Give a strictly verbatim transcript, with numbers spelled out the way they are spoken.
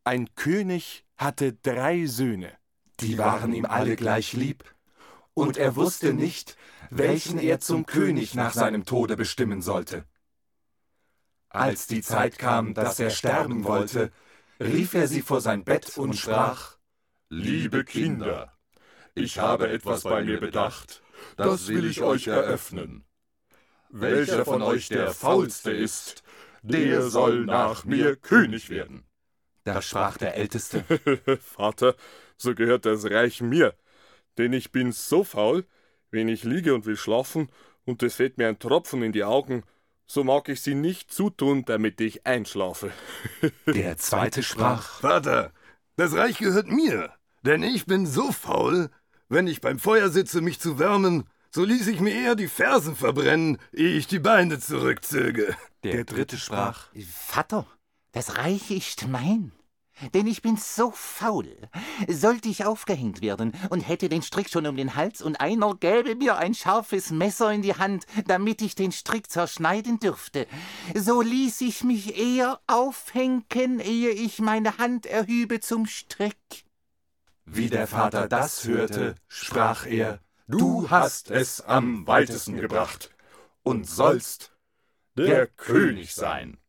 Ein König hatte drei Söhne. Die waren ihm alle gleich lieb, und er wusste nicht, welchen er zum König nach seinem Tode bestimmen sollte. Als die Zeit kam, dass er sterben wollte, rief er sie vor sein Bett und sprach: »Liebe Kinder, ich habe etwas bei mir bedacht, das will ich euch eröffnen. Welcher von euch der Faulste ist, der soll nach mir König werden.« Da sprach der Älteste: »Vater, so gehört das Reich mir, denn ich bin so faul, wenn ich liege und will schlafen, und es fällt mir ein Tropfen in die Augen, so mag ich sie nicht zutun, damit ich einschlafe.« Der Zweite sprach: »Vater, das Reich gehört mir, denn ich bin so faul, wenn ich beim Feuer sitze, mich zu wärmen, so ließ ich mir eher die Fersen verbrennen, ehe ich die Beine zurückzöge.« Der Dritte sprach: »Vater, das Reich ist mein, denn ich bin so faul. Sollte ich aufgehängt werden und hätte den Strick schon um den Hals, und einer gäbe mir ein scharfes Messer in die Hand, damit ich den Strick zerschneiden dürfte, so ließ ich mich eher aufhängen, ehe ich meine Hand erhübe zum Strick.« Wie der Vater das hörte, sprach er: »Du hast es am weitesten gebracht und sollst der König sein.«